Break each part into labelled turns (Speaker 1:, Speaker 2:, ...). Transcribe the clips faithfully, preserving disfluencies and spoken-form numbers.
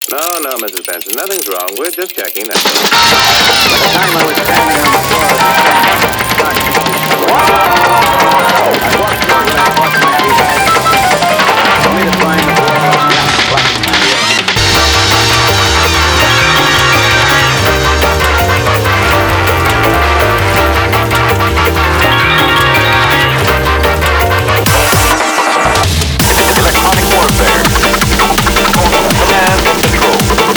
Speaker 1: No, no, Missus Benson, nothing's wrong. We're just checking. That's all.
Speaker 2: By the time I was standing on the floor of the stand, I walked through and I bought my feet ahead, only to find the wall of gas blocking my way.
Speaker 3: Electronic warfare. Command control.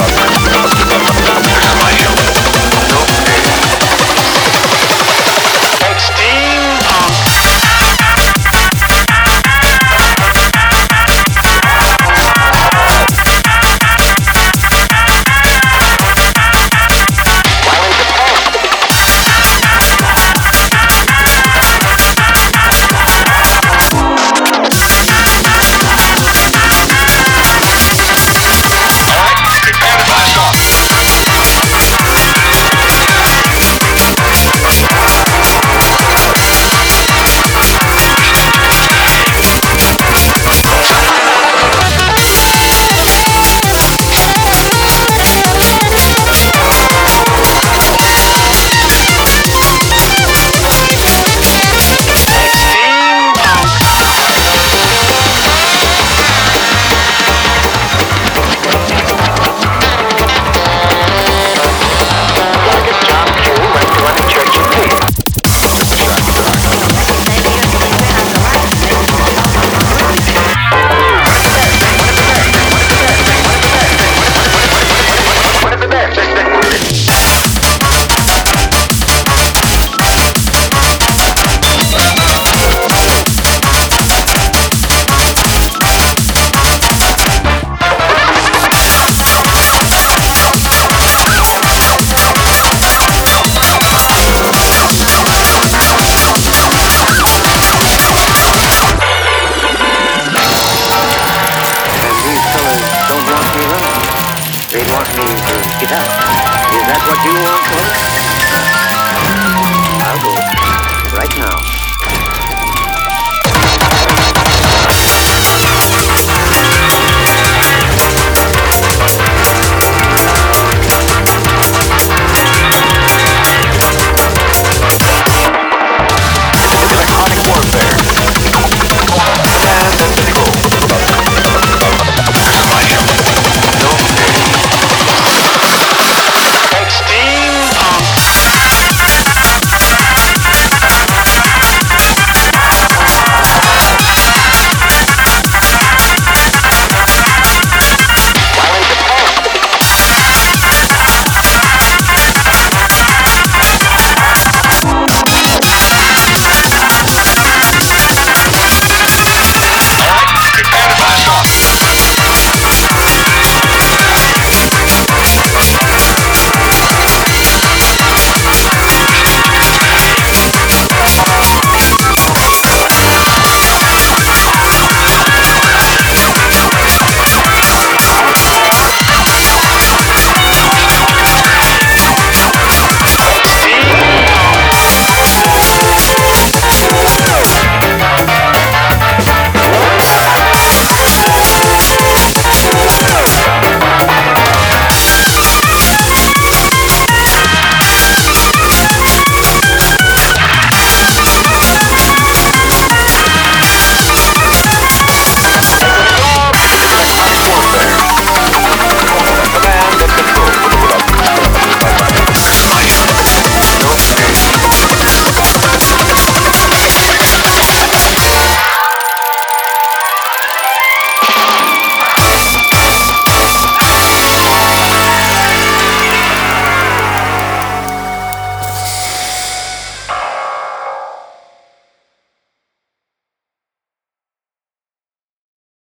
Speaker 2: They want me to get out. Is that what you want, folks? I'll go. Right now.